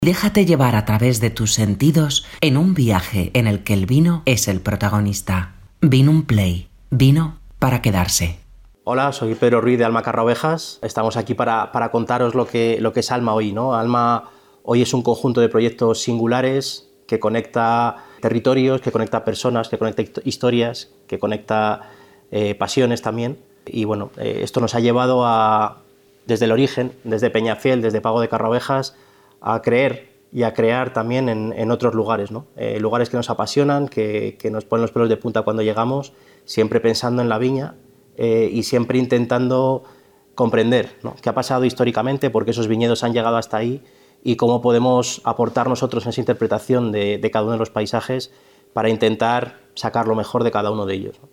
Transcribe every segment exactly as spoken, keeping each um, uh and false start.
Déjate llevar a través de tus sentidos en un viaje en el que el vino es el protagonista. Vinum Play. Vino para quedarse. Hola, soy Pedro Ruiz de Alma Carra Ovejas. Estamos aquí para, para contaros lo que, lo que es Alma hoy, ¿no? Alma hoy es un conjunto de proyectos singulares que conecta territorios, que conecta personas, que conecta historias, que conecta eh, pasiones también. Y bueno, eh, esto nos ha llevado a, desde el origen, desde Peñafiel, desde Pago de Carra Ovejas, a creer y a crear también en, en otros lugares, ¿no? Eh, lugares que nos apasionan, que, que nos ponen los pelos de punta cuando llegamos, siempre pensando en la viña eh, y siempre intentando comprender, ¿no?, qué ha pasado históricamente, por qué esos viñedos han llegado hasta ahí y cómo podemos aportar nosotros en esa interpretación de, de cada uno de los paisajes para intentar sacar lo mejor de cada uno de ellos, ¿no?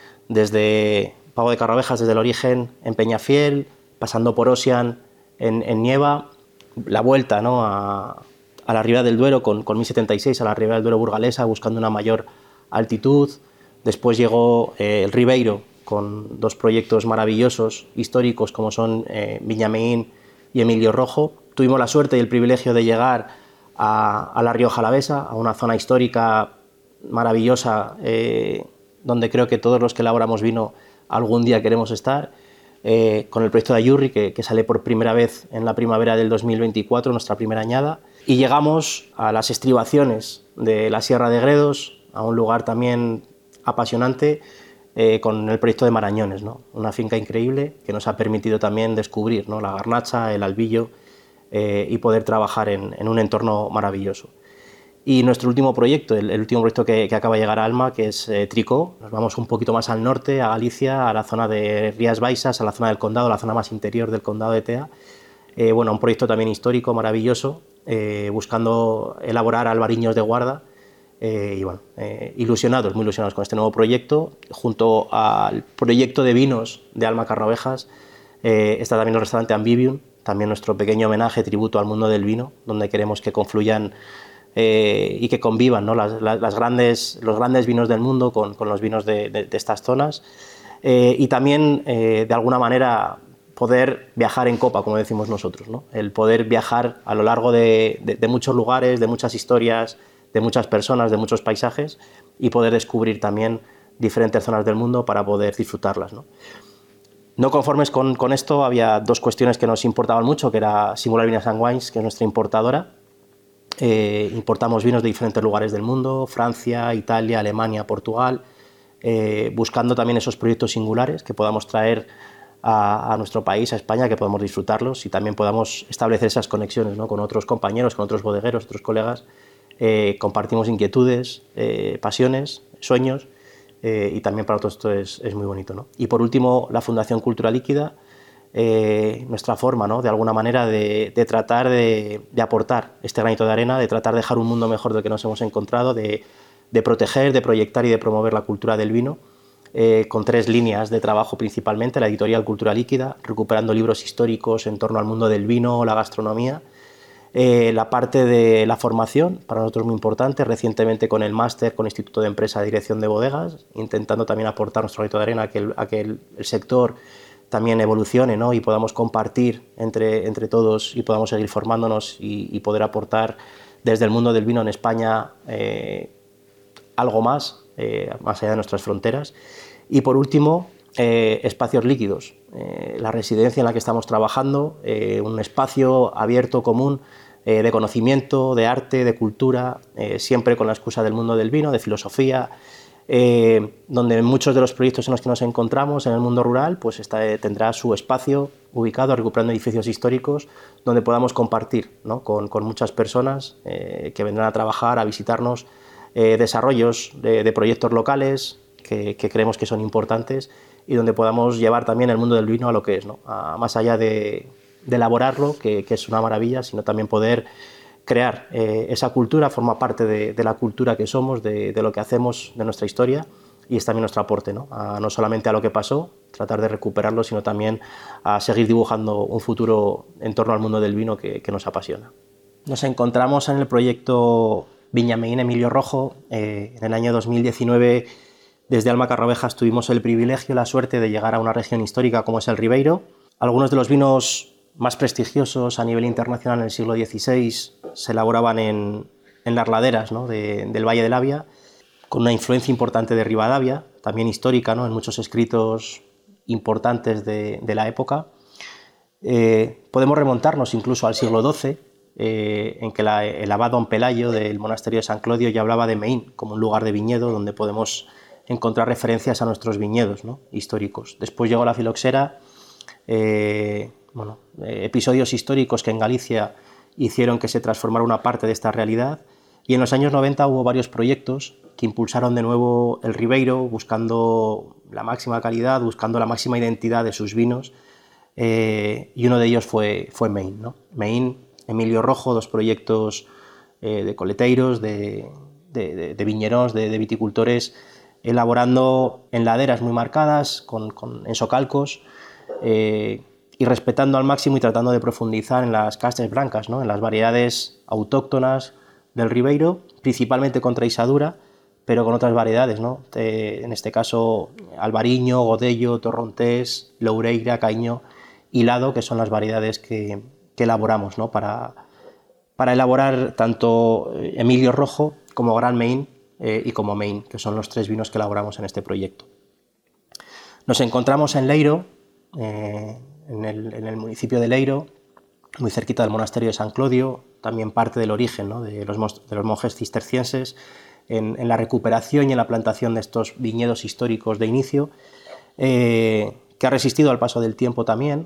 Desde Pago de Carra Ovejas, desde el origen en Peñafiel, pasando por Ossian en, en Nieva, la vuelta, ¿no?, a, a la Ribera del Duero con, con mil setenta y seis, a la Ribera del Duero burgalesa, buscando una mayor altitud. Después llegó eh, el Ribeiro con dos proyectos maravillosos, históricos, como son eh, Viña Meín y Emilio Rojo. Tuvimos la suerte y el privilegio de llegar a, a la Rioja Alavesa, a una zona histórica maravillosa, eh, donde creo que todos los que elaboramos vino algún día queremos estar. Eh, con el proyecto de Ayurri, que, que sale por primera vez en la primavera del dos mil veinticuatro, nuestra primera añada, y llegamos a las estribaciones de la Sierra de Gredos, a un lugar también apasionante, eh, con el proyecto de Marañones, ¿no?, una finca increíble que nos ha permitido también descubrir, ¿no?, la garnacha, el albillo, eh, y poder trabajar en, en un entorno maravilloso. Y nuestro último proyecto, el, el último proyecto que, que acaba de llegar a Alma, que es eh, Tricó. Nos vamos un poquito más al norte, a Galicia, a la zona de Rías Baixas, a la zona del condado, la zona más interior del condado de Tea. Eh, bueno, un proyecto también histórico, maravilloso, eh, buscando elaborar albariños de guarda. Eh, y bueno, eh, ilusionados, muy ilusionados con este nuevo proyecto. Junto al proyecto de vinos de Alma Carra Ovejas, eh, está también el restaurante Ambivium, también nuestro pequeño homenaje, tributo al mundo del vino, donde queremos que confluyan Eh, y que convivan, ¿no?, las, las grandes, los grandes vinos del mundo con, con los vinos de, de, de estas zonas, eh, y también eh, de alguna manera poder viajar en copa, como decimos nosotros, ¿no?, el poder viajar a lo largo de, de, de muchos lugares, de muchas historias, de muchas personas, de muchos paisajes, y poder descubrir también diferentes zonas del mundo para poder disfrutarlas, ¿no? No conformes con, con esto, había dos cuestiones que nos importaban mucho, que era Singular Vinyards and Wines, que es nuestra importadora. Eh, importamos vinos de diferentes lugares del mundo, Francia, Italia, Alemania, Portugal, eh, buscando también esos proyectos singulares que podamos traer a, a nuestro país, a España, que podamos disfrutarlos y también podamos establecer esas conexiones, ¿no?, con otros compañeros, con otros bodegueros, otros colegas. Eh, compartimos inquietudes, eh, pasiones, sueños, eh, y también para nosotros esto es, es muy bonito, ¿no? Y por último, la Fundación Cultura Líquida. Eh, nuestra forma, ¿no?, de alguna manera de, de tratar de, de aportar este granito de arena, de tratar de dejar un mundo mejor del que nos hemos encontrado, de, de proteger, de proyectar y de promover la cultura del vino, eh, con tres líneas de trabajo principalmente: la editorial Cultura Líquida, recuperando libros históricos en torno al mundo del vino, la gastronomía, eh, la parte de la formación, para nosotros muy importante, recientemente con el máster con Instituto de Empresa de Dirección de Bodegas, intentando también aportar nuestro granito de arena a que el, a que el, el sector también evolucione, ¿no?, y podamos compartir entre, entre todos y podamos seguir formándonos y, y poder aportar desde el mundo del vino en España eh, algo más, eh, más allá de nuestras fronteras. Y por último, eh, espacios líquidos, eh, la residencia en la que estamos trabajando, eh, un espacio abierto, común, eh, de conocimiento, de arte, de cultura, eh, siempre con la excusa del mundo del vino, de filosofía, Eh, donde muchos de los proyectos en los que nos encontramos en el mundo rural, pues está, tendrá su espacio ubicado recuperando edificios históricos donde podamos compartir, ¿no?, con, con muchas personas eh, que vendrán a trabajar, a visitarnos, eh, desarrollos de, de proyectos locales que, que creemos que son importantes y donde podamos llevar también el mundo del vino a lo que es, ¿no?, a, más allá de, de elaborarlo, que, que es una maravilla, sino también poder crear eh, esa cultura, forma parte de, de la cultura que somos, de, de lo que hacemos, de nuestra historia, y es también nuestro aporte, ¿no?, a, no solamente a lo que pasó, tratar de recuperarlo, sino también a seguir dibujando un futuro en torno al mundo del vino que, que nos apasiona. Nos encontramos en el proyecto Viña Meín Emilio Rojo. Eh, en el año dos mil diecinueve, desde Alma Carra Ovejas, tuvimos el privilegio, la suerte de llegar a una región histórica como es el Ribeiro. Algunos de los vinos más prestigiosos a nivel internacional en el siglo dieciséis se elaboraban en, en las laderas, ¿no?, de, del Valle del Avia, con una influencia importante de Rivadavia, también histórica, ¿no?, en muchos escritos importantes de, de la época. Eh, podemos remontarnos incluso al siglo doce, eh, en que la, el abad don Pelayo del monasterio de San Clodio ya hablaba de Meín como un lugar de viñedo donde podemos encontrar referencias a nuestros viñedos, ¿no?, históricos. Después llegó la filoxera, eh, bueno, eh, episodios históricos que en Galicia hicieron que se transformara una parte de esta realidad, y en los años noventa hubo varios proyectos que impulsaron de nuevo el Ribeiro, buscando la máxima calidad, buscando la máxima identidad de sus vinos, eh, y uno de ellos fue, fue Meín, ¿no? Meín, Emilio Rojo, dos proyectos eh, de coleteiros, de, de, de, de viñeros, de, de viticultores, elaborando en laderas muy marcadas, con, con, en socalcos, eh, y respetando al máximo y tratando de profundizar en las castas blancas, ¿no?, en las variedades autóctonas del Ribeiro, principalmente con traizadura, pero con otras variedades, ¿no? Eh, en este caso, Albariño, Godello, Torrontés, Loureira, Caíño y Lado, que son las variedades que, que elaboramos, ¿no?, para, para elaborar tanto Emilio Rojo como Gran Meín eh, y como Meín, que son los tres vinos que elaboramos en este proyecto. Nos encontramos en Leiro, eh, en, el, en el municipio de Leiro, muy cerquita del monasterio de San Clodio, también parte del origen, ¿no?, de, los, de los monjes cistercienses, en, en la recuperación y en la plantación de estos viñedos históricos de inicio, eh, que ha resistido al paso del tiempo también,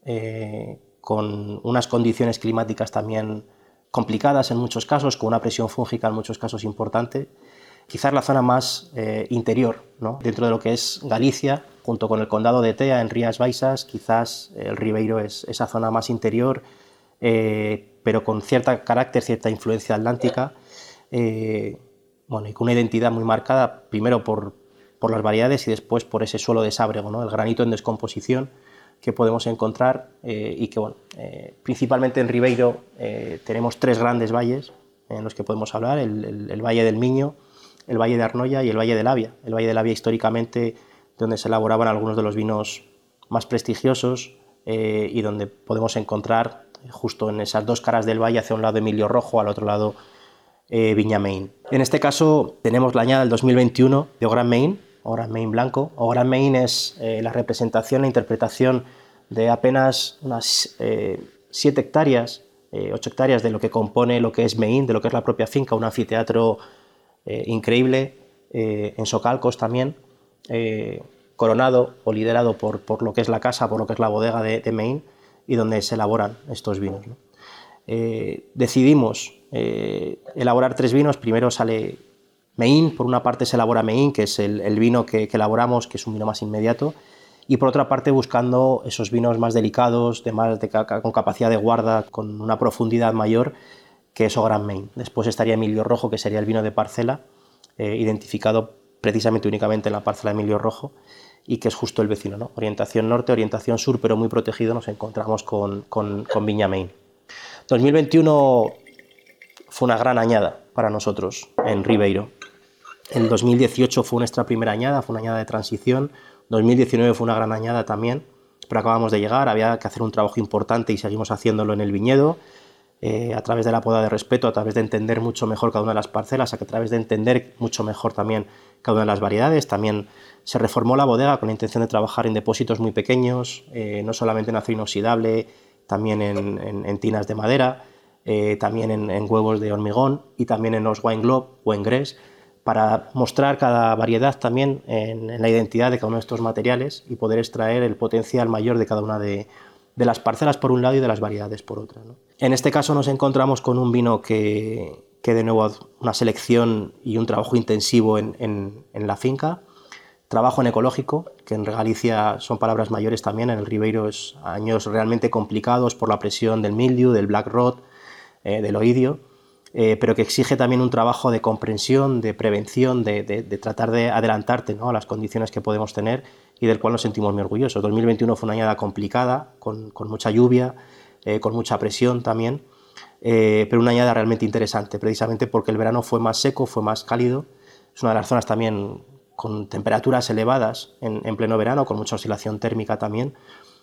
eh, con unas condiciones climáticas también complicadas en muchos casos, con una presión fúngica en muchos casos importante. Quizás la zona más eh, interior, ¿no?, dentro de lo que es Galicia, junto con el condado de Tea, en Rías Baixas, quizás el Ribeiro es esa zona más interior, eh, pero con cierto carácter, cierta influencia atlántica, eh, bueno, y con una identidad muy marcada, primero por, por las variedades y después por ese suelo de sábrego, ¿no?, el granito en descomposición que podemos encontrar, eh, y que, bueno, eh, principalmente en Ribeiro eh, tenemos tres grandes valles en los que podemos hablar, el, el, el Valle del Miño, el Valle de Arnoia y el Valle del Avia. El Valle del Avia históricamente donde se elaboraban algunos de los vinos más prestigiosos, eh, y donde podemos encontrar justo en esas dos caras del valle, hacia un lado Emilio Rojo, al otro lado eh, Viña Meín. En este caso tenemos la añada del dos mil veintiuno de O Gran Meín, O Gran Meín blanco. O Gran Meín es eh, la representación, la interpretación de apenas unas eh, siete hectáreas, eh, ocho hectáreas de lo que compone lo que es Meín, de lo que es la propia finca, un anfiteatro eh, increíble, eh, en socalcos también, eh, coronado o liderado por, por lo que es la casa, por lo que es la bodega de, de Meín, y donde se elaboran estos vinos, ¿no? Eh, decidimos eh, elaborar tres vinos. Primero sale Meín, por una parte se elabora Meín, que es el, el vino que, que elaboramos, que es un vino más inmediato, y por otra parte buscando esos vinos más delicados, de más de, con capacidad de guarda, con una profundidad mayor, que es O Gran Meín. Después estaría Emilio Rojo, que sería el vino de parcela, eh, identificado precisamente únicamente en la parcela de Emilio Rojo, y que es justo el vecino, ¿no? Orientación norte, orientación sur, pero muy protegido, nos encontramos con, con, con Viña Meín. dos mil veintiuno fue una gran añada para nosotros en Ribeiro. El dos mil dieciocho fue nuestra primera añada, fue una añada de transición. dos mil diecinueve fue una gran añada también, pero acabamos de llegar, había que hacer un trabajo importante y seguimos haciéndolo en el viñedo, eh, a través de la poda de respeto, a través de entender mucho mejor cada una de las parcelas, a través de entender mucho mejor también cada una de las variedades. También se reformó la bodega con la intención de trabajar en depósitos muy pequeños, eh, no solamente en acero inoxidable, también en, en, en tinas de madera, eh, también en, en huevos de hormigón y también en los wine globe o en grés, para mostrar cada variedad también en, en la identidad de cada uno de estos materiales y poder extraer el potencial mayor de cada una de, de las parcelas por un lado y de las variedades por otra, ¿no? En este caso nos encontramos con un vino que, que de nuevo una selección y un trabajo intensivo en, en, en la finca, trabajo en ecológico, que en Galicia son palabras mayores también, en el Ribeiro es años realmente complicados por la presión del mildiu, del black rot, eh, del oidio, eh, pero que exige también un trabajo de comprensión, de prevención, de, de, de tratar de adelantarte, ¿no?, a las condiciones que podemos tener y del cual nos sentimos muy orgullosos. dos mil veintiuno fue una añada complicada, con, con mucha lluvia, eh, con mucha presión también, eh, pero una añada realmente interesante, precisamente porque el verano fue más seco, fue más cálido. Es una de las zonas también con temperaturas elevadas en, en pleno verano, con mucha oscilación térmica también,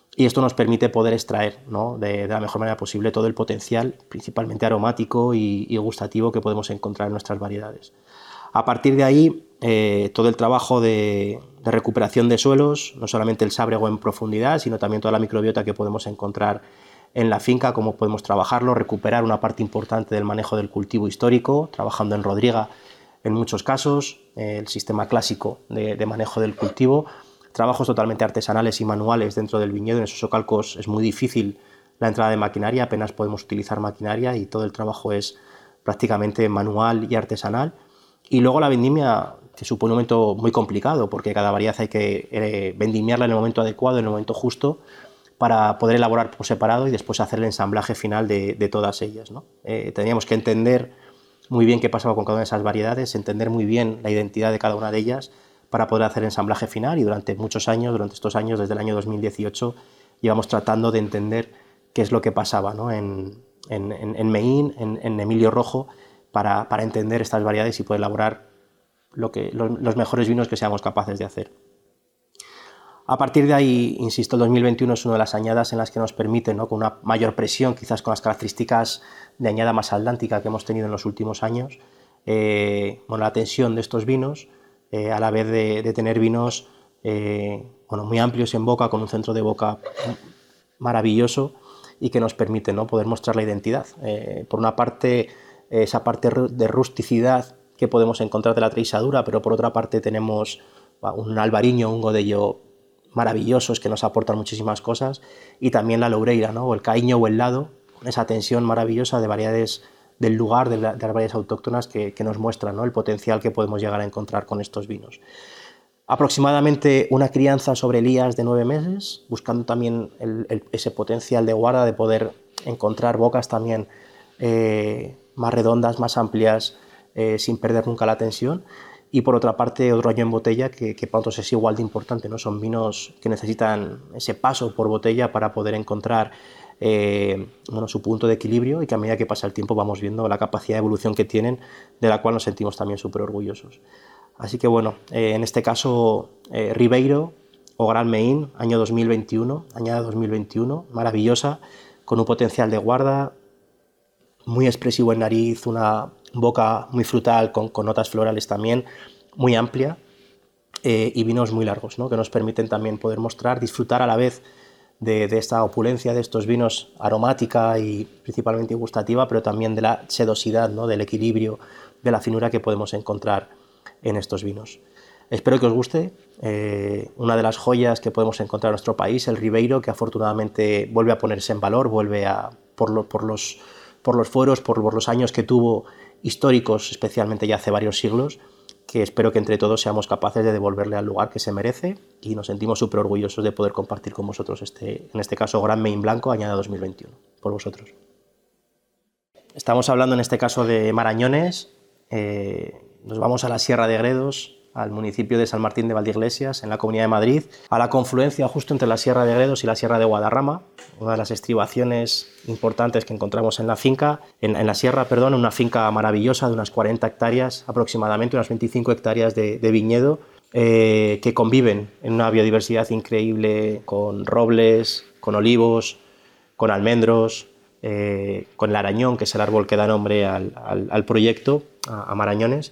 y esto nos permite poder extraer, ¿no?, de, de la mejor manera posible todo el potencial, principalmente aromático y, y gustativo, que podemos encontrar en nuestras variedades. A partir de ahí, eh, todo el trabajo de, de recuperación de suelos, no solamente el sábrego en profundidad, sino también toda la microbiota que podemos encontrar en la finca, cómo podemos trabajarlo, recuperar una parte importante del manejo del cultivo histórico, trabajando en rodriga en muchos casos, eh, el sistema clásico de, de manejo del cultivo, trabajos totalmente artesanales y manuales dentro del viñedo. En esos socalcos es muy difícil la entrada de maquinaria, apenas podemos utilizar maquinaria y todo el trabajo es prácticamente manual y artesanal. Y luego la vendimia, que supone un momento muy complicado, porque cada variedad hay que eh, vendimiarla en el momento adecuado, en el momento justo, para poder elaborar por separado y después hacer el ensamblaje final de, de todas ellas, ¿no? Eh, teníamos que entender muy bien qué pasaba con cada una de esas variedades, entender muy bien la identidad de cada una de ellas para poder hacer el ensamblaje final, y durante muchos años, durante estos años, desde el año dos mil dieciocho, llevamos tratando de entender qué es lo que pasaba, ¿no?, en, en, en Meín, en, en Emilio Rojo, para, para entender estas variedades y poder elaborar lo que, los, los mejores vinos que seamos capaces de hacer. A partir de ahí, insisto, el dos mil veintiuno es una de las añadas en las que nos permite, ¿no?, con una mayor presión, quizás con las características de añada más atlántica que hemos tenido en los últimos años, eh, bueno, la tensión de estos vinos, eh, a la vez de, de tener vinos eh, bueno, muy amplios en boca, con un centro de boca maravilloso y que nos permite, ¿no?, poder mostrar la identidad. Eh, por una parte, esa parte de rusticidad que podemos encontrar de la treisadura, pero por otra parte tenemos un albariño, un godello maravillosos que nos aportan muchísimas cosas, y también la loureira, ¿no?, o el caíño o el lado, esa tensión maravillosa de variedades del lugar, de, la, de las variedades autóctonas que, que nos muestran, ¿no?, el potencial que podemos llegar a encontrar con estos vinos. Aproximadamente una crianza sobre elías de nueve meses, buscando también el, el, ese potencial de guarda, de poder encontrar bocas también eh, más redondas, más amplias, eh, sin perder nunca la tensión. Y por otra parte, otro año en botella que, que para nosotros es igual de importante, ¿no? Son vinos que necesitan ese paso por botella para poder encontrar eh, bueno, su punto de equilibrio, y que a medida que pasa el tiempo vamos viendo la capacidad de evolución que tienen, de la cual nos sentimos también súper orgullosos. Así que bueno, eh, en este caso, eh, Ribeiro o Gran Meín, año dos mil veintiuno, añada dos mil veintiuno, maravillosa, con un potencial de guarda muy expresivo en nariz, una boca muy frutal con, con notas florales también, muy amplia, eh, y vinos muy largos, ¿no?, que nos permiten también poder mostrar, disfrutar a la vez de, de esta opulencia de estos vinos, aromática y principalmente gustativa, pero también de la sedosidad, ¿no?, del equilibrio, de la finura que podemos encontrar en estos vinos. Espero que os guste. Eh, una de las joyas que podemos encontrar en nuestro país, el Ribeiro, que afortunadamente vuelve a ponerse en valor, vuelve a, por, lo, por los por los fueros, por, por los años que tuvo históricos, especialmente ya hace varios siglos, que espero que entre todos seamos capaces de devolverle al lugar que se merece, y nos sentimos súper orgullosos de poder compartir con vosotros este, en este caso, Gran Meín Blanco, añada dos mil veintiuno, por vosotros. Estamos hablando en este caso de Marañones, eh, nos vamos a la Sierra de Gredos, al municipio de San Martín de Valdeiglesias, en la Comunidad de Madrid, a la confluencia justo entre la Sierra de Gredos y la Sierra de Guadarrama, una de las estribaciones importantes que encontramos en la finca, en, en la sierra, perdón, una finca maravillosa de unas cuarenta hectáreas, aproximadamente unas veinticinco hectáreas de, de viñedo, eh, que conviven en una biodiversidad increíble con robles, con olivos, con almendros, eh, con el arañón, que es el árbol que da nombre al, al, al proyecto, a, a Marañones.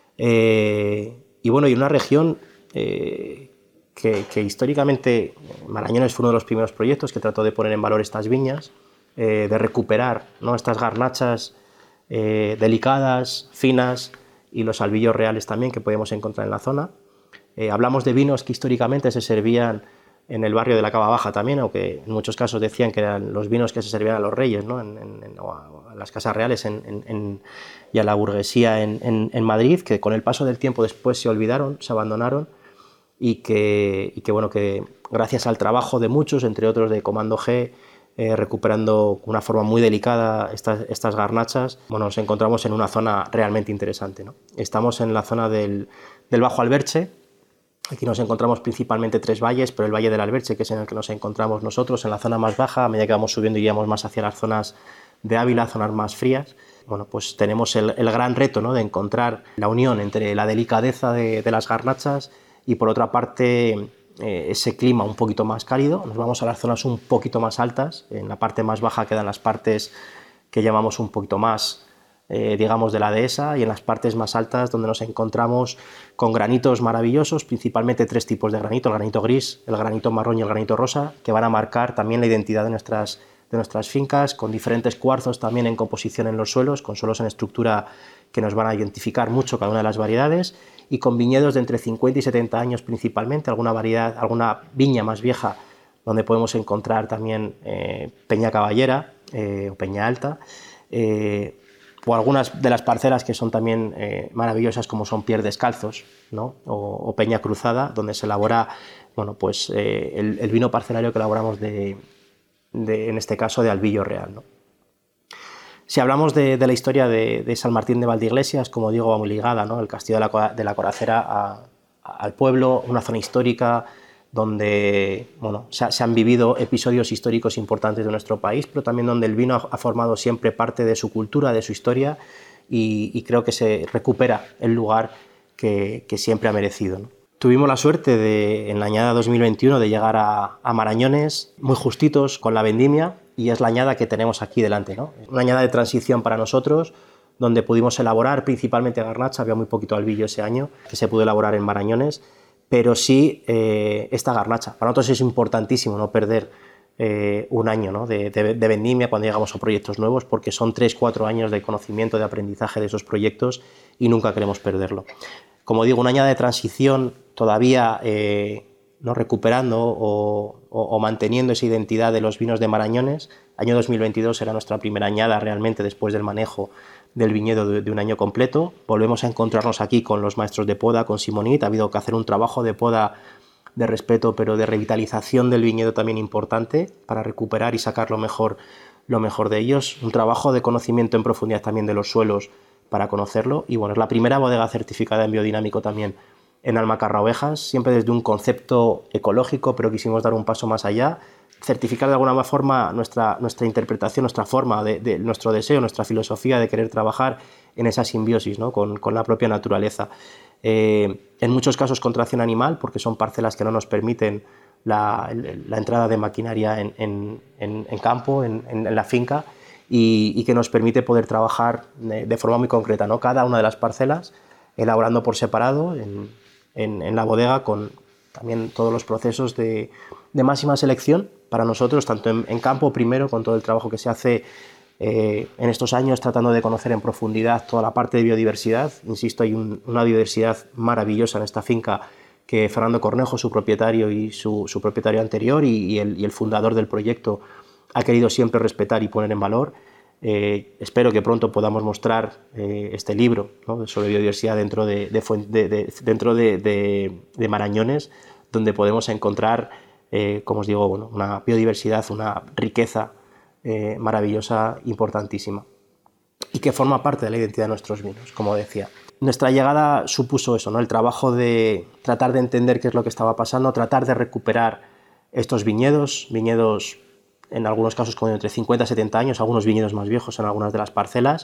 Eh, Y bueno, y una región eh, que, que históricamente, Marañones fue uno de los primeros proyectos que trató de poner en valor estas viñas, eh, de recuperar, ¿no?, estas garnachas eh, delicadas, finas, y los albillos reales también que podemos encontrar en la zona. Eh, hablamos de vinos que históricamente se servían en el barrio de la Cava Baja también, aunque en muchos casos decían que eran los vinos que se servían a los reyes, ¿no?, en, en, en, o a las casas reales en, en, en, y a la burguesía en, en, en Madrid, que con el paso del tiempo después se olvidaron, se abandonaron, y que, y que, bueno, que gracias al trabajo de muchos, entre otros de Comando G, eh, recuperando de una forma muy delicada estas, estas garnachas, bueno, nos encontramos en una zona realmente interesante, ¿no? Estamos en la zona del, del Bajo Alberche. Aquí nos encontramos principalmente tres valles, pero el Valle del Alberche, que es en el que nos encontramos nosotros, en la zona más baja. A medida que vamos subiendo iríamos más hacia las zonas de Ávila, zonas más frías. Bueno, pues tenemos el, el gran reto, ¿no?, de encontrar la unión entre la delicadeza de, de las garnachas y, por otra parte, eh, ese clima un poquito más cálido, nos vamos a las zonas un poquito más altas. En la parte más baja quedan las partes que llamamos un poquito más, eh, digamos, de la dehesa, y en las partes más altas donde nos encontramos con granitos maravillosos, principalmente tres tipos de granito: el granito gris, el granito marrón y el granito rosa, que van a marcar también la identidad de nuestras, de nuestras fincas, con diferentes cuarzos también en composición en los suelos, con suelos en estructura que nos van a identificar mucho cada una de las variedades, y con viñedos de entre cincuenta y setenta años principalmente, alguna variedad, alguna viña más vieja donde podemos encontrar también eh, peña caballera eh, o peña alta, eh, o algunas de las parcelas que son también eh, maravillosas, como son Pies Descalzos, ¿no? o, o peña cruzada, donde se elabora, bueno, pues, eh, el, el vino parcelario que elaboramos de, de, en este caso, de Albillo Real, ¿no? Si hablamos de, de la historia de, de San Martín de Valdeiglesias, como digo, va muy ligada, ¿no? El castillo de la, de la Coracera a, a, al pueblo, una zona histórica donde, bueno, se, se han vivido episodios históricos importantes de nuestro país, pero también donde el vino ha, ha formado siempre parte de su cultura, de su historia, y, y creo que se recupera el lugar que, que siempre ha merecido, ¿no? Tuvimos la suerte de, en la añada dos mil veintiuno, de llegar a, a Marañones muy justitos con la vendimia, y es la añada que tenemos aquí delante, ¿no? Una añada de transición para nosotros, donde pudimos elaborar principalmente garnacha. Había muy poquito albillo ese año que se pudo elaborar en Marañones, pero sí eh, esta garnacha. Para nosotros es importantísimo no perder eh, un año, ¿no? de, de, de vendimia cuando llegamos a proyectos nuevos, porque son tres, cuatro años de conocimiento, de aprendizaje de esos proyectos, y nunca queremos perderlo. Como digo, una añada de transición todavía eh, ¿no? recuperando o, o, o manteniendo esa identidad de los vinos de Marañones. Año dos mil veintidós era nuestra primera añada realmente después del manejo del viñedo de, de un año completo. Volvemos a encontrarnos aquí con los maestros de poda, con Simonit. Ha habido que hacer un trabajo de poda de respeto, pero de revitalización del viñedo también importante, para recuperar y sacar lo mejor, lo mejor de ellos. Un trabajo de conocimiento en profundidad también de los suelos para conocerlo. Y bueno, es la primera bodega certificada en biodinámico también en Almacarra-Ovejas, siempre desde un concepto ecológico, pero quisimos dar un paso más allá, certificar de alguna forma nuestra, nuestra interpretación, nuestra forma, de, de nuestro deseo, nuestra filosofía de querer trabajar en esa simbiosis, ¿no? con, con la propia naturaleza. Eh, en muchos casos con tracción animal, porque son parcelas que no nos permiten la, la entrada de maquinaria en, en, en, en campo, en, en la finca, y, y que nos permite poder trabajar de, de forma muy concreta, ¿no? Cada una de las parcelas, elaborando por separado en, en, en la bodega, con también todos los procesos de, de máxima selección para nosotros, tanto en, en campo primero, con todo el trabajo que se hace eh, en estos años, tratando de conocer en profundidad toda la parte de biodiversidad. Insisto, hay un, una biodiversidad maravillosa en esta finca que Fernando Cornejo, su propietario y su, su propietario anterior, y, y, el, y el fundador del proyecto, ha querido siempre respetar y poner en valor. Eh, espero que pronto podamos mostrar eh, este libro, ¿no? sobre biodiversidad dentro de, de, de, de, dentro de, de, de Marañones, donde podemos encontrar, eh, como os digo, bueno, una biodiversidad, una riqueza eh, maravillosa, importantísima, y que forma parte de la identidad de nuestros vinos, como decía. Nuestra llegada supuso eso, ¿no? El trabajo de tratar de entender qué es lo que estaba pasando, tratar de recuperar estos viñedos, viñedos en algunos casos con entre cincuenta y setenta años, algunos viñedos más viejos en algunas de las parcelas,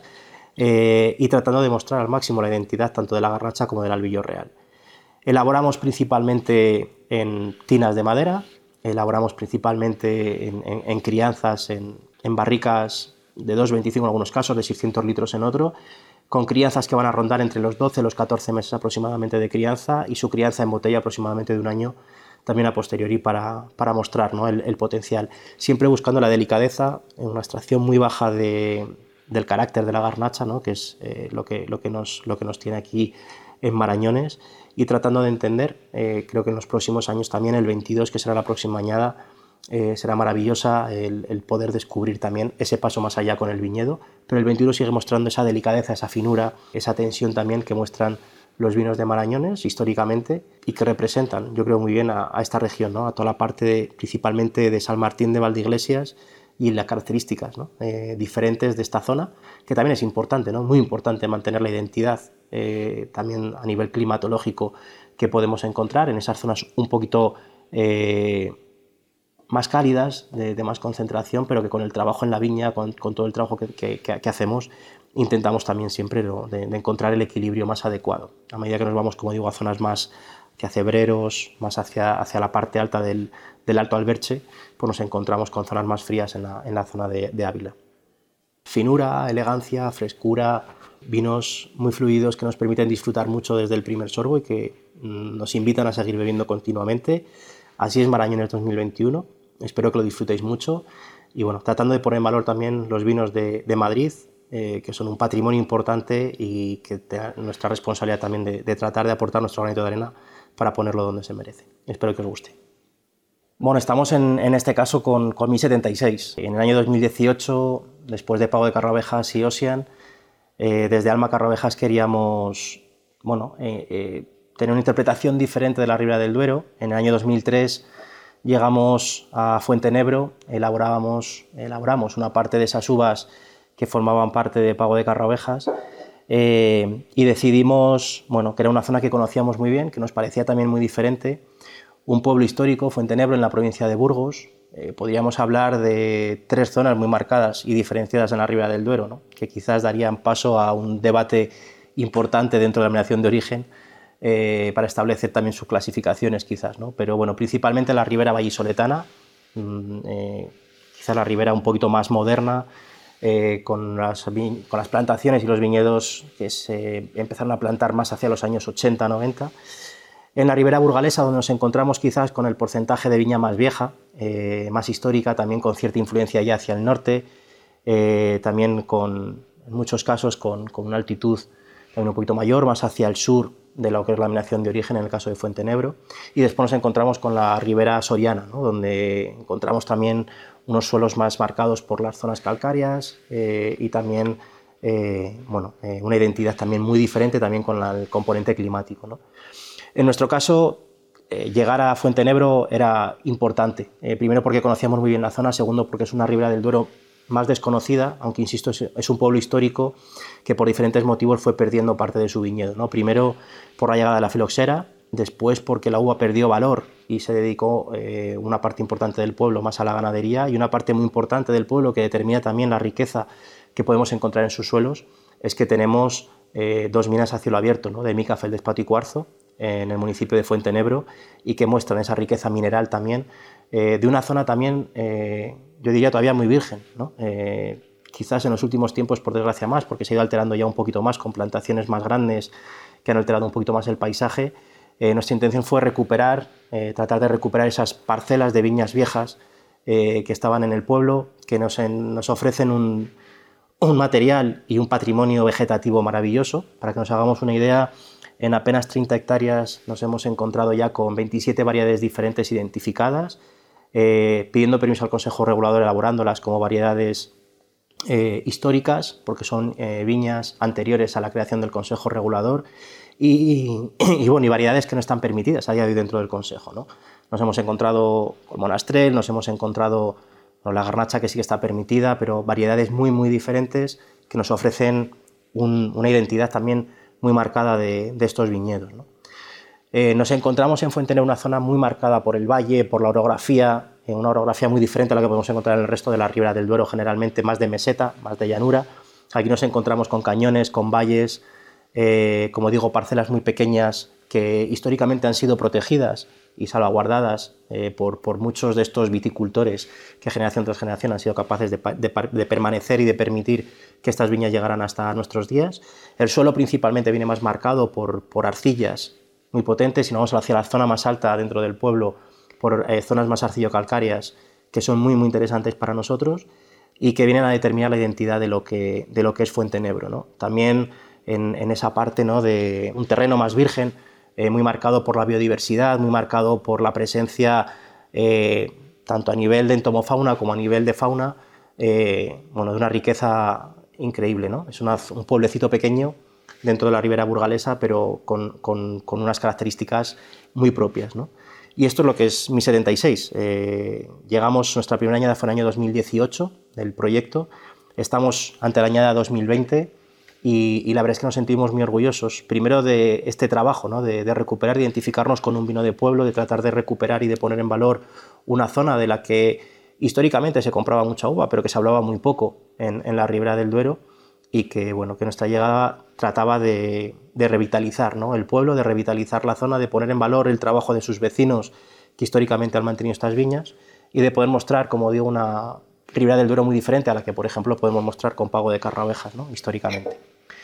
eh, y tratando de mostrar al máximo la identidad tanto de la garnacha como del Albillo Real. Elaboramos principalmente en tinas de madera, elaboramos principalmente en, en, en crianzas, en, en barricas de dos veinticinco en algunos casos, de seiscientos litros en otro, con crianzas que van a rondar entre los doce y los catorce meses aproximadamente de crianza, y su crianza en botella aproximadamente de un año también a posteriori, para, para mostrar, ¿no? el, el potencial, siempre buscando la delicadeza, en una extracción muy baja de, del carácter de la garnacha, ¿no? que es eh, lo, que, lo, que nos, lo que nos tiene aquí en Marañones, y tratando de entender, eh, creo que en los próximos años también, el veintidós, que será la próxima añada, eh, será maravillosa el, el poder descubrir también ese paso más allá con el viñedo, pero el veintiuno sigue mostrando esa delicadeza, esa finura, esa tensión también que muestran los vinos de Marañones históricamente, y que representan, yo creo, muy bien a, a esta región, ¿no? A toda la parte de, principalmente de San Martín de Valdeiglesias, y las características, ¿no? eh, diferentes de esta zona, que también es importante, ¿no? Muy importante mantener la identidad eh, también a nivel climatológico que podemos encontrar en esas zonas un poquito eh, más cálidas, de, de más concentración, pero que con el trabajo en la viña, con, con todo el trabajo que, que, que hacemos, intentamos también siempre, ¿no? de, de encontrar el equilibrio más adecuado. A medida que nos vamos, como digo, a zonas más, hacia Cebreros, más hacia, hacia la parte alta del, del Alto Alberche, pues nos encontramos con zonas más frías en la, en la zona de, de Ávila. Finura, elegancia, frescura, vinos muy fluidos que nos permiten disfrutar mucho desde el primer sorbo y que mmm, nos invitan a seguir bebiendo continuamente. Así es Marañones dos mil veintiuno, espero que lo disfrutéis mucho y bueno, tratando de poner en valor también los vinos de, de Madrid, eh, que son un patrimonio importante y que nuestra responsabilidad también de, de tratar de aportar nuestro granito de arena para ponerlo donde se merece. Espero que os guste. Bueno, estamos en, en este caso con, con mi setenta y seis. En el año dos mil dieciocho, después de Pago de Carraovejas y Ocean, eh, desde Alma Carraovejas queríamos bueno, eh, eh, tener una interpretación diferente de la Ribera del Duero. En el año dos mil tres llegamos a Fuentenebro, elaborábamos, elaboramos una parte de esas uvas que formaban parte de Pago de Carraovejas eh, y decidimos, bueno, que era una zona que conocíamos muy bien, que nos parecía también muy diferente, un pueblo histórico, Fuentenebro, en la provincia de Burgos. Eh, podríamos hablar de tres zonas muy marcadas y diferenciadas en la Ribera del Duero, ¿no? Que quizás darían paso a un debate importante dentro de la denominación de origen eh, para establecer también sus clasificaciones quizás, ¿no? Pero bueno, principalmente la Ribera vallisoletana, eh, quizás la Ribera un poquito más moderna, eh, con, las, con las plantaciones y los viñedos que se empezaron a plantar más hacia los años ochenta noventa. En la Ribera burgalesa, donde nos encontramos quizás con el porcentaje de viña más vieja, eh, más histórica, también con cierta influencia ya hacia el norte, eh, también con, en muchos casos con, con una altitud un poquito mayor, más hacia el sur de lo que es la denominación de origen en el caso de Fuentenebro. Y después nos encontramos con la Ribera soriana, ¿no? Donde encontramos también unos suelos más marcados por las zonas calcáreas eh, y también eh, bueno, eh, una identidad también muy diferente también con la, el componente climático, ¿no? En nuestro caso, eh, llegar a Fuentenebro era importante, eh, primero porque conocíamos muy bien la zona, segundo porque es una Ribera del Duero más desconocida, aunque insisto, es, es un pueblo histórico que por diferentes motivos fue perdiendo parte de su viñedo, ¿no? Primero por la llegada de la filoxera, después porque la uva perdió valor y se dedicó eh, una parte importante del pueblo más a la ganadería, y una parte muy importante del pueblo que determina también la riqueza que podemos encontrar en sus suelos es que tenemos eh, dos minas a cielo abierto, ¿no? De mica, feldespato y cuarzo en el municipio de Fuentenebro, y que muestran esa riqueza mineral también eh, de una zona también, eh, yo diría todavía muy virgen, ¿no? Eh, quizás en los últimos tiempos, por desgracia más, porque se ha ido alterando ya un poquito más con plantaciones más grandes que han alterado un poquito más el paisaje. Eh, nuestra intención fue recuperar, eh, tratar de recuperar esas parcelas de viñas viejas eh, que estaban en el pueblo, que nos, en, nos ofrecen un, un material y un patrimonio vegetativo maravilloso. Para que nos hagamos una idea, en apenas treinta hectáreas nos hemos encontrado ya con veintisiete variedades diferentes identificadas, eh, pidiendo permiso al Consejo Regulador, elaborándolas como variedades eh, históricas, porque son eh, viñas anteriores a la creación del Consejo Regulador, y, y, bueno, y variedades que no están permitidas a día de hoy dentro del Consejo, ¿no? Nos hemos encontrado con Monastrell, nos hemos encontrado con la garnacha, que sí que está permitida, pero variedades muy, muy diferentes que nos ofrecen un, una identidad también muy marcada de, de estos viñedos, ¿no? Eh, nos encontramos en Fuentenebro, una zona muy marcada por el valle, por la orografía, eh, una orografía muy diferente a la que podemos encontrar en el resto de la Ribera del Duero, generalmente más de meseta, más de llanura. Aquí nos encontramos con cañones, con valles, eh, como digo, parcelas muy pequeñas que históricamente han sido protegidas y salvaguardadas eh, por, por muchos de estos viticultores que generación tras generación han sido capaces de, de, de permanecer y de permitir que estas viñas llegaran hasta nuestros días. El suelo principalmente viene más marcado por, por arcillas muy potentes, y nos vamos hacia la zona más alta dentro del pueblo por eh, zonas más arcillo-calcáreas que son muy, muy interesantes para nosotros y que vienen a determinar la identidad de lo que, de lo que es Fuentenebro, ¿no? También en, en esa parte, ¿no?, de un terreno más virgen, eh, muy marcado por la biodiversidad, muy marcado por la presencia eh, tanto a nivel de entomofauna como a nivel de fauna, eh, bueno, de una riqueza increíble, ¿no? Es una, un pueblecito pequeño dentro de la Ribera burgalesa, pero con, con, con unas características muy propias, ¿no? Y esto es lo que es mi setenta y seis. Eh, llegamos, nuestra primera añada fue en el año dos mil dieciocho del proyecto, estamos ante la añada dos mil veinte y, y la verdad es que nos sentimos muy orgullosos, primero de este trabajo, ¿no?, de, de recuperar, de identificarnos con un vino de pueblo, de tratar de recuperar y de poner en valor una zona de la que históricamente se compraba mucha uva, pero que se hablaba muy poco en, en la Ribera del Duero, y que, bueno, que nuestra llegada trataba de, de revitalizar, ¿no?, el pueblo, de revitalizar la zona, de poner en valor el trabajo de sus vecinos que históricamente han mantenido estas viñas y de poder mostrar, como digo, una Ribera del Duero muy diferente a la que, por ejemplo, podemos mostrar con Pago de Carraovejas, ¿no?, históricamente.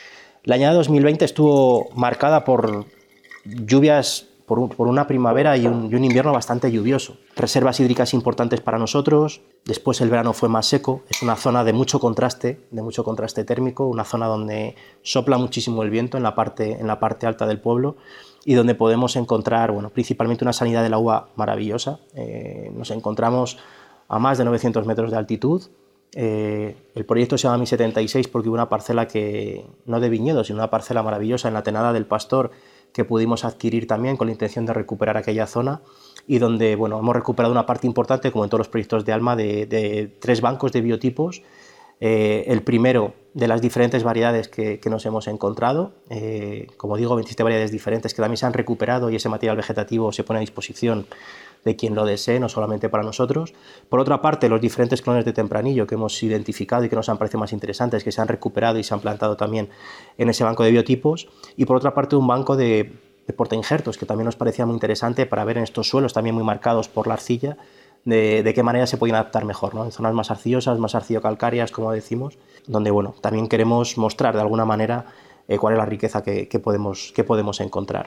La añada dos mil veinte estuvo marcada por lluvias, por, un, por una primavera y un, y un invierno bastante lluvioso. Reservas hídricas importantes para nosotros, después el verano fue más seco, es una zona de mucho contraste, de mucho contraste térmico, una zona donde sopla muchísimo el viento en la parte, en la parte alta del pueblo y donde podemos encontrar, bueno, principalmente una sanidad de la uva maravillosa. Eh, nos encontramos a más de novecientos metros de altitud. Eh, el proyecto se llama Mi setenta y seis porque hubo una parcela que, no de viñedos, sino una parcela maravillosa en la Tenada del Pastor que pudimos adquirir también con la intención de recuperar aquella zona y donde, bueno, hemos recuperado una parte importante, como en todos los proyectos de Alma, de, de tres bancos de biotipos. Eh, el primero de las diferentes variedades que, que nos hemos encontrado, eh, como digo, veintisiete variedades diferentes que también se han recuperado y ese material vegetativo se pone a disposición de quien lo desee, no solamente para nosotros. Por otra parte, los diferentes clones de Tempranillo que hemos identificado y que nos han parecido más interesantes, que se han recuperado y se han plantado también en ese banco de biotipos. Y por otra parte, un banco de, de portainjertos, que también nos parecía muy interesante para ver en estos suelos también muy marcados por la arcilla, de, de qué manera se podían adaptar mejor, ¿no?, en zonas más arcillosas, más arcillocalcáreas, como decimos, donde, bueno, también queremos mostrar de alguna manera eh, cuál es la riqueza que, que, podemos, que podemos encontrar.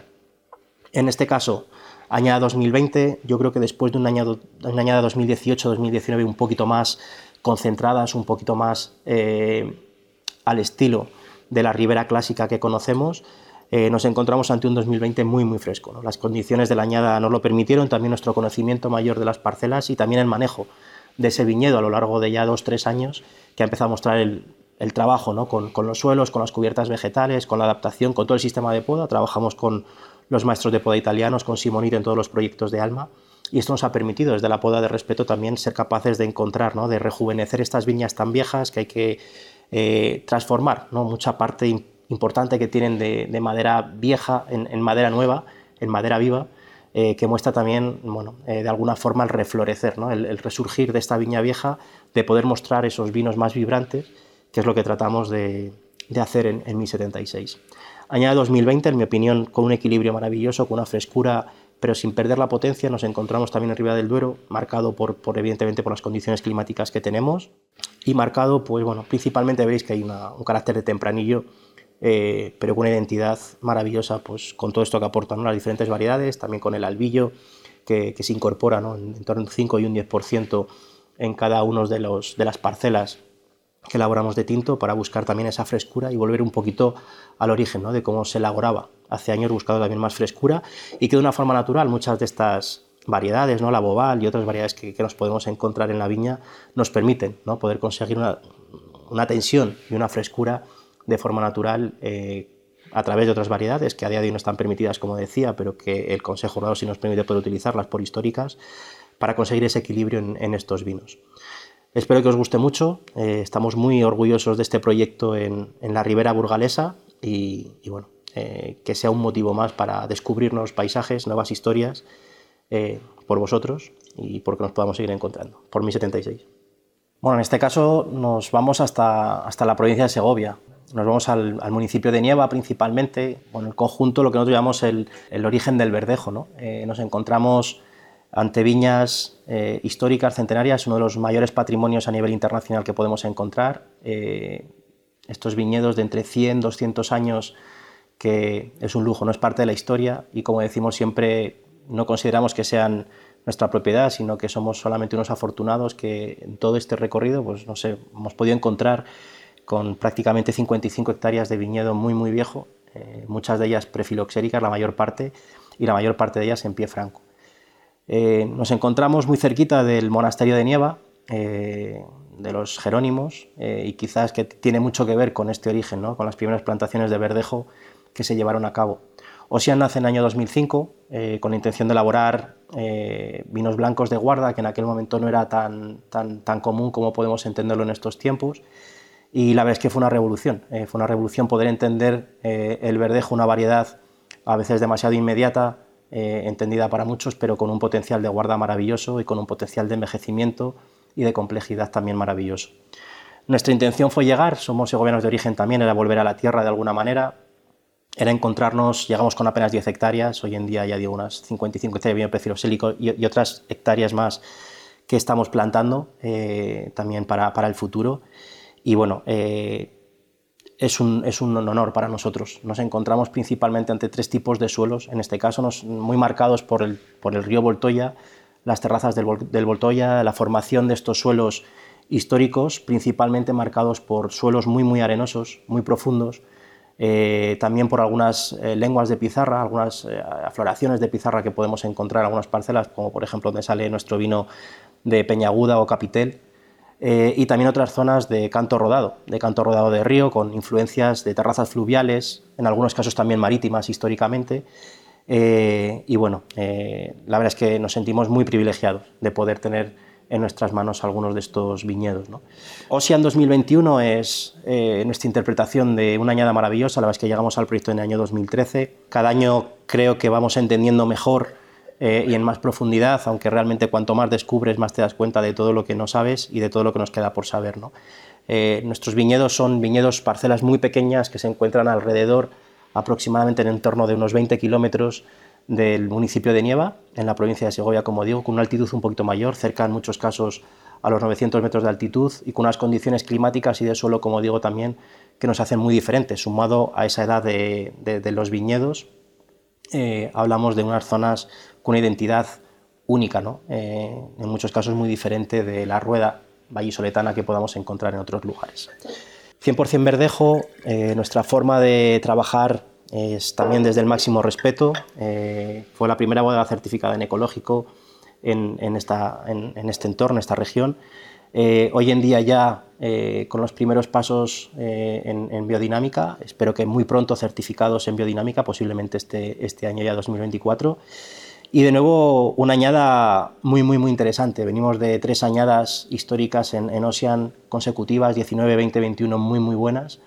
En este caso, añada dos mil veinte, yo creo que después de una añada, una añada dos mil dieciocho dos mil diecinueve un poquito más concentradas, un poquito más eh, al estilo de la ribera clásica que conocemos, eh, nos encontramos ante un dos mil veinte muy muy fresco, ¿no? Las condiciones de la añada nos lo permitieron, también nuestro conocimiento mayor de las parcelas y también el manejo de ese viñedo a lo largo de ya dos tres años, que ha empezado a mostrar el, el trabajo, ¿no?, con, con los suelos, con las cubiertas vegetales, con la adaptación, con todo el sistema de poda. Trabajamos con los maestros de poda italianos, con Simonito en todos los proyectos de Alma, y esto nos ha permitido desde la poda de respeto también ser capaces de encontrar, ¿no?, de rejuvenecer estas viñas tan viejas que hay que eh, transformar, ¿no?, mucha parte in, importante que tienen de, de madera vieja en, en madera nueva, en madera viva, eh, que muestra también, bueno, eh, de alguna forma el reflorecer, ¿no?, el, el resurgir de esta viña vieja, de poder mostrar esos vinos más vibrantes, que es lo que tratamos de, de hacer en, en Mi setenta y seis. Añada dos mil veinte, en mi opinión, con un equilibrio maravilloso, con una frescura, pero sin perder la potencia. Nos encontramos también en Ribera del Duero, marcado por, por evidentemente por las condiciones climáticas que tenemos y marcado, pues bueno, principalmente veis que hay una, un carácter de tempranillo, eh, pero con una identidad maravillosa, pues con todo esto que aportan, ¿no?, las diferentes variedades, también con el albillo que, que se incorpora, ¿no?, en, en torno a un cinco y un diez por ciento en cada uno de, los, de las parcelas que elaboramos de tinto, para buscar también esa frescura y volver un poquito al origen, ¿no?, de cómo se elaboraba hace años, buscando también más frescura y que de una forma natural muchas de estas variedades, ¿no?, la Bobal y otras variedades que, que nos podemos encontrar en la viña nos permiten, ¿no?, poder conseguir una, una tensión y una frescura de forma natural eh, a través de otras variedades que a día de hoy no están permitidas, como decía, pero que el Consejo Rural sí nos permite poder utilizarlas por históricas para conseguir ese equilibrio en, en estos vinos. Espero que os guste mucho, eh, estamos muy orgullosos de este proyecto en, en la Ribera burgalesa y, y bueno, eh, que sea un motivo más para descubrir nuevos paisajes, nuevas historias, eh, por vosotros y porque nos podamos seguir encontrando, por Mi setenta y seis. Bueno, en este caso nos vamos hasta, hasta la provincia de Segovia, nos vamos al, al municipio de Nieva principalmente, bueno, el conjunto, lo que nosotros llamamos el, el origen del verdejo, ¿no? Eh, nos encontramos ante viñas eh, históricas, centenarias, uno de los mayores patrimonios a nivel internacional que podemos encontrar. Eh, estos viñedos de entre cien, doscientos años, que es un lujo, no es parte de la historia y, como decimos siempre, no consideramos que sean nuestra propiedad, sino que somos solamente unos afortunados que en todo este recorrido, pues no sé, hemos podido encontrar con prácticamente cincuenta y cinco hectáreas de viñedo muy muy viejo, eh, muchas de ellas prefiloxéricas, la mayor parte, y la mayor parte de ellas en pie franco. Eh, nos encontramos muy cerquita del monasterio de Nieva, eh, de los Jerónimos, eh, y quizás que tiene mucho que ver con este origen, ¿no?, con las primeras plantaciones de verdejo que se llevaron a cabo. Ossian nace en el año dos mil cinco eh, con la intención de elaborar eh, vinos blancos de guarda, que en aquel momento no era tan, tan, tan común como podemos entenderlo en estos tiempos, y la verdad es que fue una revolución, eh, fue una revolución poder entender eh, el verdejo, una variedad a veces demasiado inmediata, Eh, entendida para muchos, pero con un potencial de guarda maravilloso y con un potencial de envejecimiento y de complejidad también maravilloso. Nuestra intención fue llegar, somos segovianos de origen también, era volver a la tierra de alguna manera, era encontrarnos, llegamos con apenas diez hectáreas, hoy en día ya digo unas cincuenta y cinco hectáreas de vino precilosílico y, y otras hectáreas más que estamos plantando eh, también para, para el futuro. Y bueno, eh, es, un, es un honor para nosotros. Nos encontramos principalmente ante tres tipos de suelos, en este caso nos, muy marcados por el, por el río Voltoya, las terrazas del, del Voltoya, la formación de estos suelos históricos, principalmente marcados por suelos muy, muy arenosos, muy profundos, eh, también por algunas eh, lenguas de pizarra, algunas eh, afloraciones de pizarra que podemos encontrar en algunas parcelas, como por ejemplo donde sale nuestro vino de Peñaguda o Capitel, eh, y también otras zonas de canto rodado, de canto rodado de río, con influencias de terrazas fluviales, en algunos casos también marítimas históricamente, eh, y bueno, eh, la verdad es que nos sentimos muy privilegiados de poder tener en nuestras manos algunos de estos viñedos, ¿no? Ossian dos mil veintiuno es eh, nuestra interpretación de una añada maravillosa, la verdad es que llegamos al proyecto en el año dos mil trece, cada año creo que vamos entendiendo mejor eh, y en más profundidad, aunque realmente cuanto más descubres más te das cuenta de todo lo que no sabes y de todo lo que nos queda por saber, ¿no? Eh, nuestros viñedos son viñedos, parcelas muy pequeñas que se encuentran alrededor aproximadamente en el entorno de unos veinte kilómetros del municipio de Nieva, en la provincia de Segovia, como digo, con una altitud un poquito mayor, cerca en muchos casos a los novecientos metros de altitud y con unas condiciones climáticas y de suelo, como digo, también que nos hacen muy diferentes. Sumado a esa edad de, de, de los viñedos, eh, hablamos de unas zonas con una identidad única, ¿no? Eh, en muchos casos muy diferente de la rueda vallisoletana que podamos encontrar en otros lugares. cien por cien verdejo, eh, nuestra forma de trabajar es también desde el máximo respeto. Eh, fue la primera bodega certificada en ecológico en, en, esta, en, en este entorno, en esta región. Eh, hoy en día ya eh, con los primeros pasos eh, en, en biodinámica, espero que muy pronto certificados en biodinámica, posiblemente este, este año ya dos mil veinticuatro. Y de nuevo una añada muy, muy, muy interesante. Venimos de tres añadas históricas en, en Ossian consecutivas, diecinueve, veinte, veintiuno, muy, muy buenas.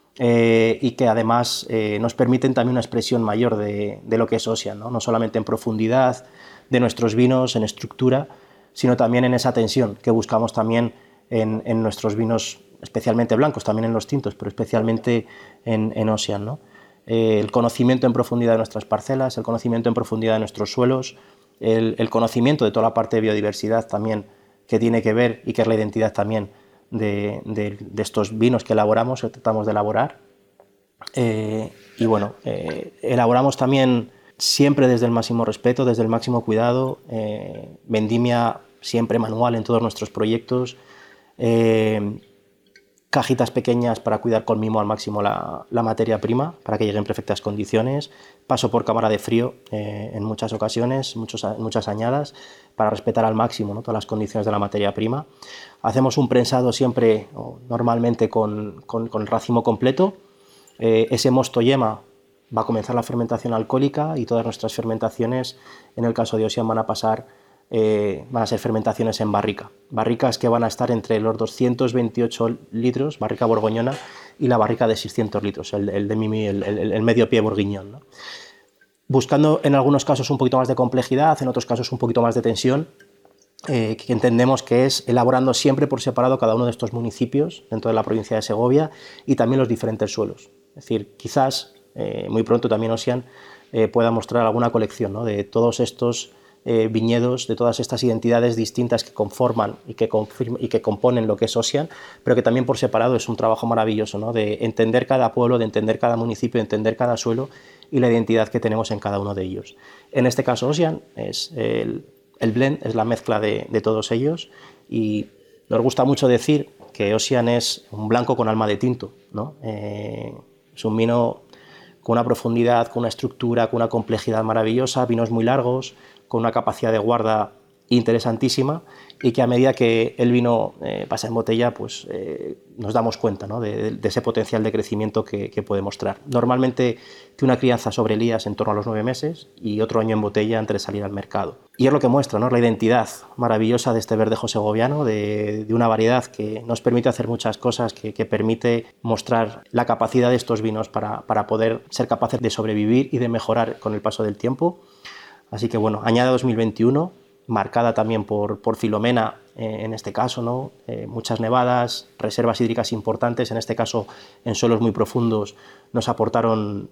Eh, y que además eh, nos permiten también una expresión mayor de, de lo que es Ossian, ¿no? No solamente en profundidad de nuestros vinos, en estructura, sino también en esa tensión que buscamos también en, en nuestros vinos, especialmente blancos, también en los tintos, pero especialmente en, en Ossian, ¿no? Eh, el conocimiento en profundidad de nuestras parcelas, el conocimiento en profundidad de nuestros suelos, el, el conocimiento de toda la parte de biodiversidad también que tiene que ver y que es la identidad también De, de, de estos vinos que elaboramos, que tratamos de elaborar. Eh, y bueno, eh, elaboramos también siempre desde el máximo respeto, desde el máximo cuidado, eh, vendimia siempre manual en todos nuestros proyectos, eh, cajitas pequeñas para cuidar con mimo al máximo la, la materia prima, para que llegue en perfectas condiciones, paso por cámara de frío eh, en muchas ocasiones, muchos, muchas añadas, para respetar al máximo, ¿no?, todas las condiciones de la materia prima. Hacemos un prensado siempre, o normalmente, con, con, con el racimo completo. Eh, ese mosto yema va a comenzar la fermentación alcohólica y todas nuestras fermentaciones, en el caso de Ossian, van a pasar, eh, van a ser fermentaciones en barrica. Barricas que van a estar entre los doscientos veintiocho litros, barrica borgoñona, y la barrica de seiscientos litros, el, el de Mimi, el, el, el medio pie bourguignon, ¿no? Buscando en algunos casos un poquito más de complejidad, en otros casos un poquito más de tensión, eh, que entendemos que es elaborando siempre por separado cada uno de estos municipios dentro de la provincia de Segovia y también los diferentes suelos. Es decir, quizás eh, muy pronto también Ossian eh, pueda mostrar alguna colección, ¿no?, de todos estos eh, viñedos, de todas estas identidades distintas que conforman y que, y que componen lo que es Ossian, pero que también por separado es un trabajo maravilloso, ¿no?, de entender cada pueblo, de entender cada municipio, de entender cada suelo y la identidad que tenemos en cada uno de ellos. En este caso Ossian es el, el blend, es la mezcla de, de todos ellos, y nos gusta mucho decir que Ossian es un blanco con alma de tinto, ¿no? Eh, es un vino con una profundidad, con una estructura, con una complejidad maravillosa, vinos muy largos, con una capacidad de guarda interesantísima, y que a medida que el vino eh, pasa en botella, pues eh, nos damos cuenta, ¿no?, de, de ese potencial de crecimiento que, que puede mostrar. Normalmente tiene una crianza sobre elías en torno a los nueve meses y otro año en botella antes de salir al mercado. Y es lo que muestra, ¿no?, la identidad maravillosa de este verdejo segoviano, de, de una variedad que nos permite hacer muchas cosas, que, que permite mostrar la capacidad de estos vinos para, para poder ser capaces de sobrevivir y de mejorar con el paso del tiempo. Así que bueno, añada dos mil veintiuno, marcada también por, por Filomena, eh, en este caso, ¿no? Eh, muchas nevadas, reservas hídricas importantes, en este caso en suelos muy profundos, nos aportaron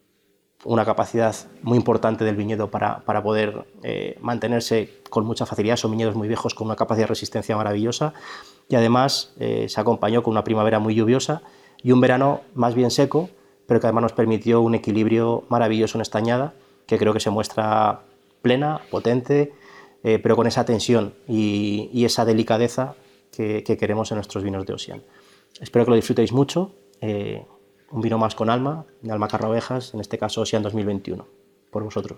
una capacidad muy importante del viñedo para, para poder eh, mantenerse con mucha facilidad. Son viñedos muy viejos con una capacidad de resistencia maravillosa y además eh, se acompañó con una primavera muy lluviosa y un verano más bien seco, pero que además nos permitió un equilibrio maravilloso en esta añada, que creo que se muestra plena, potente, eh, pero con esa tensión y, y esa delicadeza que, que queremos en nuestros vinos de Ossian. Espero que lo disfrutéis mucho. Eh, un vino más con alma, de Alma Carraovejas, en este caso Ossian dos mil veintiuno, por vosotros.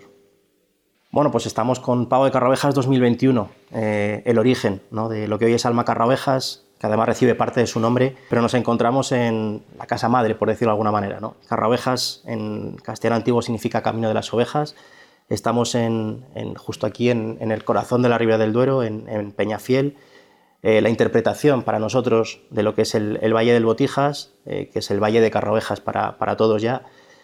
Bueno, pues estamos con Pago de Carraovejas dos mil veintiuno, eh, el origen, ¿no?, de lo que hoy es Alma Carraovejas, que además recibe parte de su nombre, pero nos encontramos en la casa madre, por decirlo de alguna manera, ¿no? Carraovejas en castellano antiguo significa camino de las ovejas. Estamos en, en, justo aquí en, en el corazón de la Ribera del Duero, en, en Peñafiel. Eh, la interpretación para nosotros de lo que es el, el Valle del Botijas, eh, que es el Valle de Carraovejas para, para todos ya,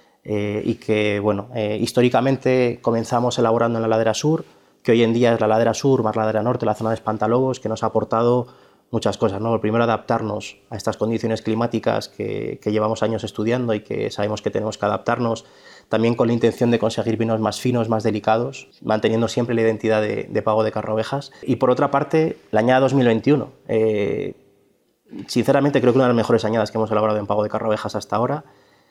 eh, y que, bueno, eh, históricamente comenzamos elaborando en la ladera sur, que hoy en día es la ladera sur más la ladera norte, la zona de Espantalobos, que nos ha aportado muchas cosas, ¿no? El primero, adaptarnos a estas condiciones climáticas que, que llevamos años estudiando y que sabemos que tenemos que adaptarnos, también con la intención de conseguir vinos más finos, más delicados, manteniendo siempre la identidad de, de Pago de Carraovejas. Y por otra parte, la añada dos mil veintiuno. Eh, sinceramente creo que una de las mejores añadas que hemos elaborado en Pago de Carraovejas hasta ahora.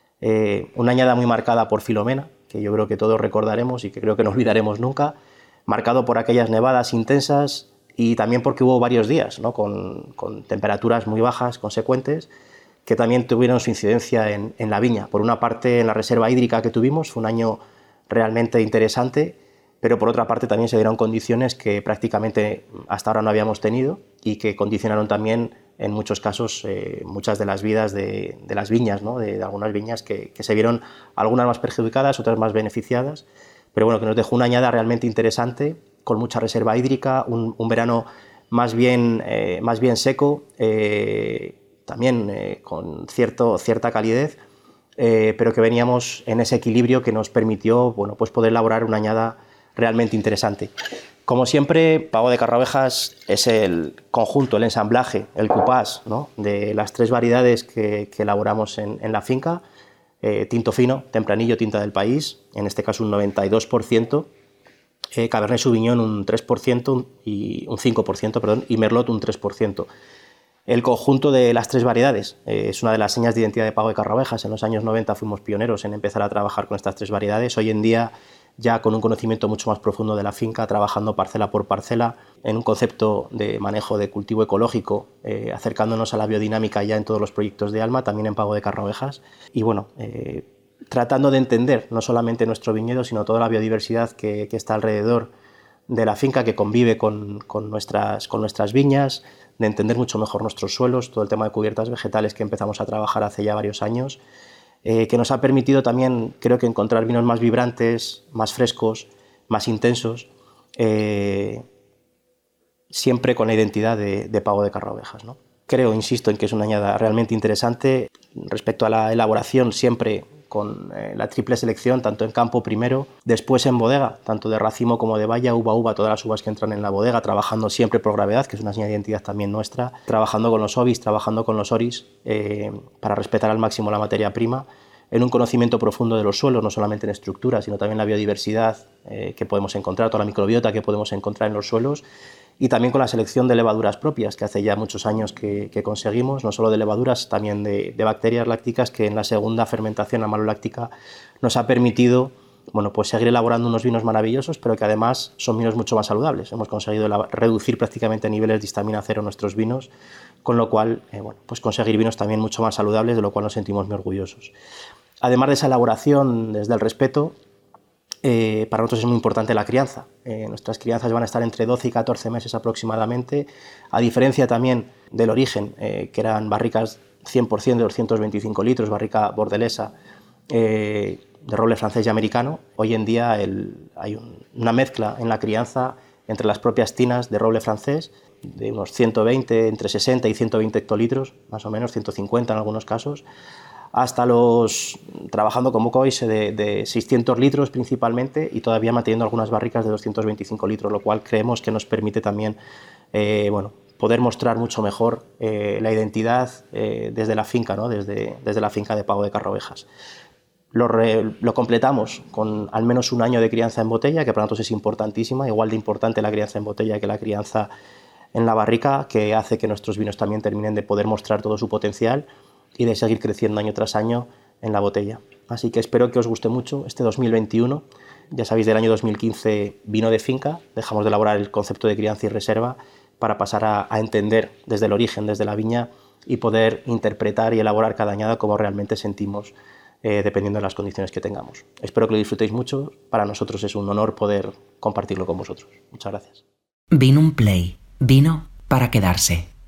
Eh, una añada muy marcada por Filomena, que yo creo que todos recordaremos y que creo que no olvidaremos nunca, marcado por aquellas nevadas intensas, y también porque hubo varios días, ¿no?, con, con temperaturas muy bajas, consecuentes, que también tuvieron su incidencia en, en la viña. Por una parte, en la reserva hídrica que tuvimos, fue un año realmente interesante, pero por otra parte también se dieron condiciones que prácticamente hasta ahora no habíamos tenido y que condicionaron también, en muchos casos, eh, muchas de las vidas de, de las viñas, ¿no?, de, de algunas viñas que, que se vieron algunas más perjudicadas, otras más beneficiadas, pero bueno, que nos dejó una añada realmente interesante, con mucha reserva hídrica, un, un verano más bien, eh, más bien seco, eh, también eh, con cierto, cierta calidez, eh, pero que veníamos en ese equilibrio que nos permitió, bueno, pues poder elaborar una añada realmente interesante. Como siempre, Pago de Carraovejas es el conjunto, el ensamblaje, el cupás, ¿no?, de las tres variedades que, que elaboramos en, en la finca. Eh, tinto fino, tempranillo, tinta del país, en este caso un noventa y dos por ciento, Eh, Cabernet Sauvignon un tres por ciento y un cinco por ciento, perdón, y Merlot un tres por ciento. El conjunto de las tres variedades eh, es una de las señas de identidad de Pago de Carraovejas. En los años noventa fuimos pioneros en empezar a trabajar con estas tres variedades. Hoy en día, ya con un conocimiento mucho más profundo de la finca, trabajando parcela por parcela, en un concepto de manejo de cultivo ecológico, eh, acercándonos a la biodinámica ya en todos los proyectos de Alma, también en Pago de Carraovejas. Y bueno, eh, tratando de entender no solamente nuestro viñedo, sino toda la biodiversidad que, que está alrededor de la finca, que convive con, con, nuestras, con nuestras viñas, de entender mucho mejor nuestros suelos, todo el tema de cubiertas vegetales que empezamos a trabajar hace ya varios años, eh, que nos ha permitido también, creo que, encontrar vinos más vibrantes, más frescos, más intensos, eh, siempre con la identidad de, de Pago de Carraovejas, ¿no? Creo, insisto, en que es una añada realmente interesante. Respecto a la elaboración, siempre con eh, la triple selección, tanto en campo primero, después en bodega, tanto de racimo como de valla, uva uva, todas las uvas que entran en la bodega, trabajando siempre por gravedad, que es una señal de identidad también nuestra, trabajando con los ovis, trabajando con los oris, eh, para respetar al máximo la materia prima, en un conocimiento profundo de los suelos, no solamente en estructura, sino también la biodiversidad eh, que podemos encontrar, toda la microbiota que podemos encontrar en los suelos, y también con la selección de levaduras propias, que hace ya muchos años que, que conseguimos, no solo de levaduras, también de, de bacterias lácticas, que en la segunda fermentación amaloláctica nos ha permitido, bueno, pues seguir elaborando unos vinos maravillosos, pero que además son vinos mucho más saludables. Hemos conseguido la, reducir prácticamente niveles de histamina cero en nuestros vinos, con lo cual, eh, bueno, pues conseguir vinos también mucho más saludables, de lo cual nos sentimos muy orgullosos. Además de esa elaboración desde el respeto, Eh, para nosotros es muy importante la crianza. Eh, nuestras crianzas van a estar entre doce y catorce meses aproximadamente, a diferencia también del origen, eh, que eran barricas cien por ciento de doscientos veinticinco litros, barrica bordelesa, eh, de roble francés y americano. Hoy en día el, hay un, una mezcla en la crianza entre las propias tinas de roble francés, de unos ciento veinte, entre sesenta y ciento veinte hectolitros, más o menos, ciento cincuenta en algunos casos, hasta los, trabajando con boca oise de, de seiscientos litros principalmente, y todavía manteniendo algunas barricas de doscientos veinticinco litros, lo cual creemos que nos permite también eh, bueno, poder mostrar mucho mejor eh, la identidad eh, desde la finca, ¿no? desde, desde la finca de Pago de Carrovejas. Lo, re, lo completamos con al menos un año de crianza en botella, que para nosotros es importantísima, igual de importante la crianza en botella que la crianza en la barrica, que hace que nuestros vinos también terminen de poder mostrar todo su potencial y de seguir creciendo año tras año en la botella. Así que espero que os guste mucho este dos mil veintiuno. Ya sabéis, del año dos mil quince vino de finca, dejamos de elaborar el concepto de crianza y reserva para pasar a, a entender desde el origen, desde la viña, y poder interpretar y elaborar cada añada como realmente sentimos, Eh, dependiendo de las condiciones que tengamos. Espero que lo disfrutéis mucho. Para nosotros es un honor poder compartirlo con vosotros. Muchas gracias. Vinum Play. Vino para quedarse.